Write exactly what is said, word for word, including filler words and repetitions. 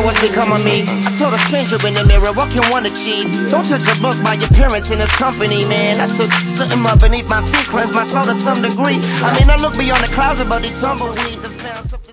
wonder what's become of me. I told a stranger in the mirror, what can one achieve? Don't judge a book by your appearance in his company, man. I took something up beneath my feet, cleanse my soul to some degree. I mean, I look beyond the clouds above the tumbleweeds and found something.